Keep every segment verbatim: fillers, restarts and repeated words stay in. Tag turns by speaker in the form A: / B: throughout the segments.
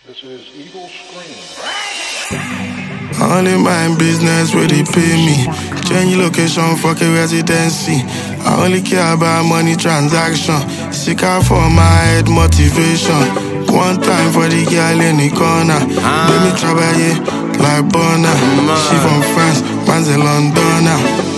A: This is Eagle Scream.
B: Only my business where they pay me. Change location, fuck a residency. I only care about money transaction. Seek out for my head motivation. One time for the girl in the corner. Uh, Baby travailler like Bonner. She from France, man's in London.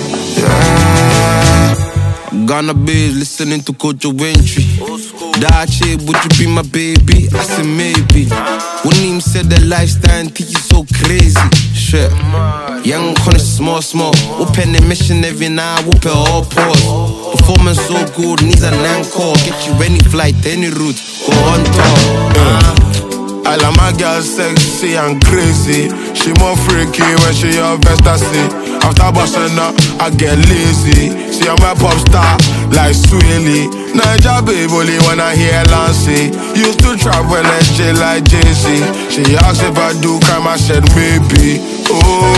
B: Yeah.
C: Ghana babes listening to Kojo Wentry. That chick, would you be my baby? I said maybe. Wouldn't even say that lifestyle think you so crazy. Shit. Young corner small small. Open the mission every night, whoop it all pause. Performance so good, needs an encore. Get you any flight, any route, go on top.
B: uh. I like my girl sexy and crazy. She more freaky when she your best I see. After busting up, I get lazy. See I'm a pop star like Swilly. Naija babe only when I hear Lancey. Used to travel and shit like Jay-Z. She asked if I do crime, I said maybe. Oh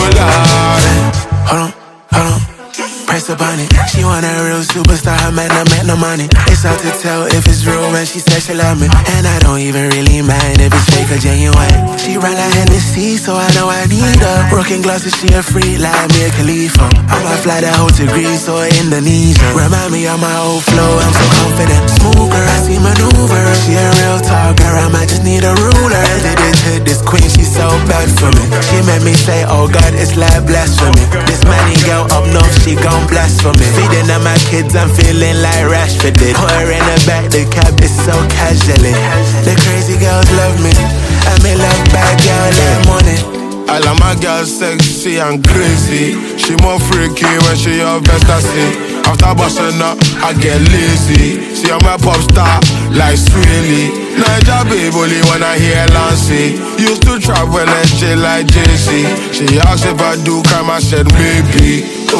B: Lord.
D: Hold on, hold on. Press up on it. She want a real superstar, her man don't make no money. It's hard to tell if it's real when she says she love me. And I don't even really mind if it's fake or genuine. She run like Hennessy, so I know I need her. Broken glasses, she a freak like Mia Khalifa. I'ma fly that whole to Greece or Indonesia. Remind me of my old flow, I'm so confident. Smooth girl, I see maneuver. She a real talker, I might just need a ruler. Did it to this queen, she's so bad for me. She made me say, oh God, it's like blasphemy. This money girl up north, she gon' blasphemy. Feeding on my kids, I'm feeling like Rashford did. Put her in the back, the cab is so casually. The crazy girls love me, I may love bad girl like money.
B: I like my girl sexy and crazy. She more freaky when she your best I see. After busting up, I get lazy. See I'm a pop star like Swilly. Naija babe only when I hear Lancey. Used to travel and shit like Jay-Z. She asked if I do crime, I said maybe. Oh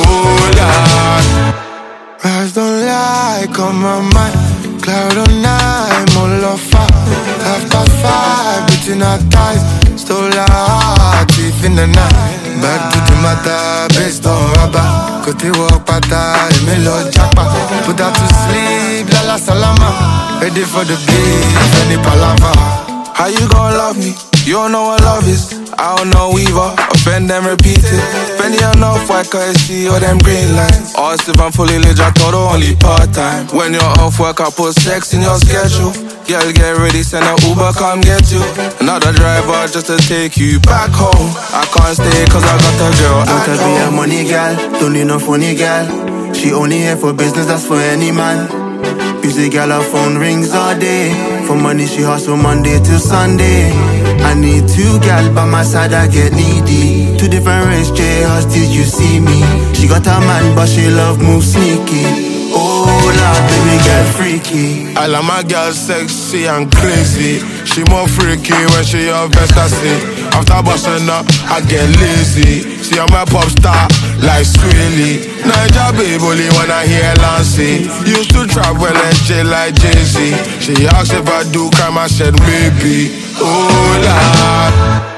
B: Lord. Rise don't like on my mind. Cloud on nine, more love fire. Half past five, between our thighs. Stole our heart, thief in the night. Back to the matter, based on rubber. Côté walk pata, me lo japa. Put her to sleep, la la salama. Ready for the beat, any palava.
C: How you gon' love me? You don't know what love is. I don't know either. Offend and repeat it. Spend enough white cause see all them green lines. Or if I'm fully legit, I told her only part-time. When you're off work, I put sex in your schedule. Girl, get ready, send an Uber, come get you. Another driver just to take you back home. I can't stay cause I got a girl
D: Don't
C: at
D: be a
C: home.
D: money girl, don't need no funny girl. She only here for business, that's for any man. Busy girl, her phone rings all day. For money she hustle Monday till Sunday. I need two gal by my side, I get needy. Two different race, J-House, did you see me? She got a man, but she love move sneaky. Oh Lord, baby girl freaky.
B: I like my girl sexy and crazy. She more freaky when she your best I see. After busting up, I get lazy. See I'm a pop star like Swilly. Naija babe only when I hear Lancey. Used to travel and shit like Jay-Z. She asked if I do crime, I said maybe. Oh Lord.